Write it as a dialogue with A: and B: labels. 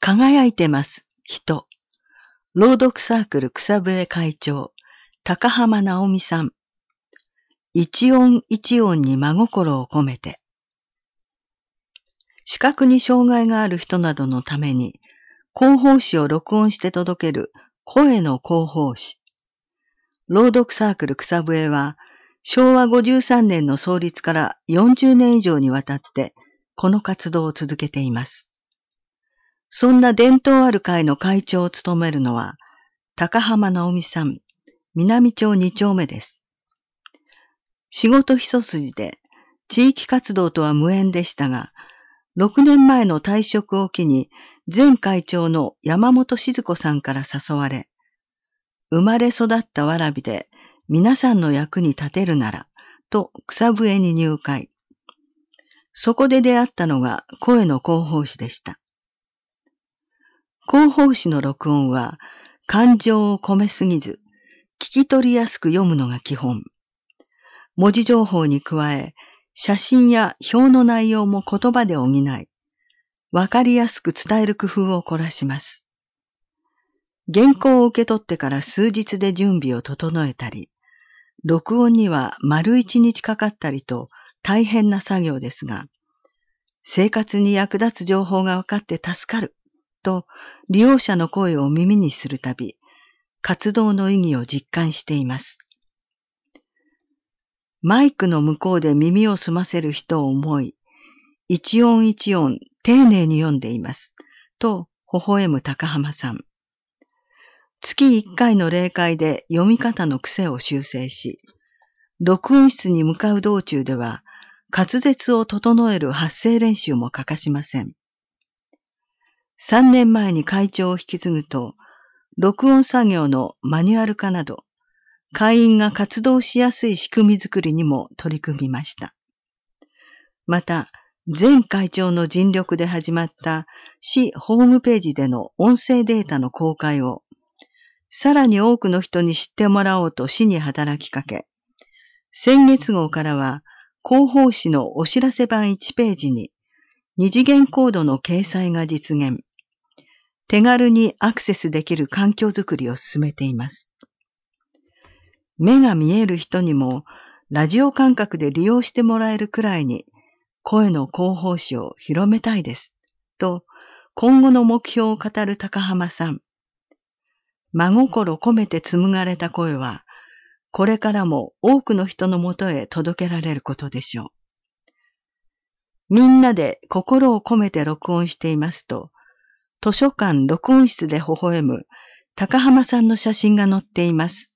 A: 輝いてます、人。朗読サークル草笛会長、高浜直美さん。一音一音に真心を込めて。視覚に障害がある人などのために、広報誌を録音して届ける声の広報誌。朗読サークル草笛は、昭和53年の創立から40年以上にわたって、この活動を続けています。そんな伝統ある会の会長を務めるのは、高浜直美さん、南町2丁目です。仕事一筋で、地域活動とは無縁でしたが、6年前の退職を機に、前会長の山本静子さんから誘われ、生まれ育った蕨で皆さんの役に立てるなら、と草笛に入会。そこで出会ったのが声の広報誌でした。広報誌の録音は感情を込めすぎず、聞き取りやすく読むのが基本。文字情報に加え、写真や表の内容も言葉で補い、わかりやすく伝える工夫を凝らします。原稿を受け取ってから数日で準備を整えたり、録音には丸1日かかったりと大変な作業ですが、生活に役立つ情報が分かって助かると利用者の声を耳にするたび、活動の意義を実感しています。マイクの向こうで耳を澄ませる人を思い、一音一音丁寧に読んでいます。と微笑む高浜さん。月1回の例会で読み方の癖を修正し、録音室に向かう道中では、滑舌を整える発声練習も欠かしません。3年前に会長を引き継ぐと、録音作業のマニュアル化など、会員が活動しやすい仕組み作りにも取り組みました。また、前会長の尽力で始まった市ホームページでの音声データの公開を、さらに多くの人に知ってもらおうと市に働きかけ、先月号からは広報誌のお知らせ版1ページに二次元コードの掲載が実現。手軽にアクセスできる環境づくりを進めています。目が見える人にもラジオ感覚で利用してもらえるくらいに声の広報誌を広めたいです。と今後の目標を語る高浜さん。真心込めて紡がれた声は、これからも多くの人のもとへ届けられることでしょう。みんなで心を込めて録音していますと、図書館録音室で微笑む高浜さんの写真が載っています。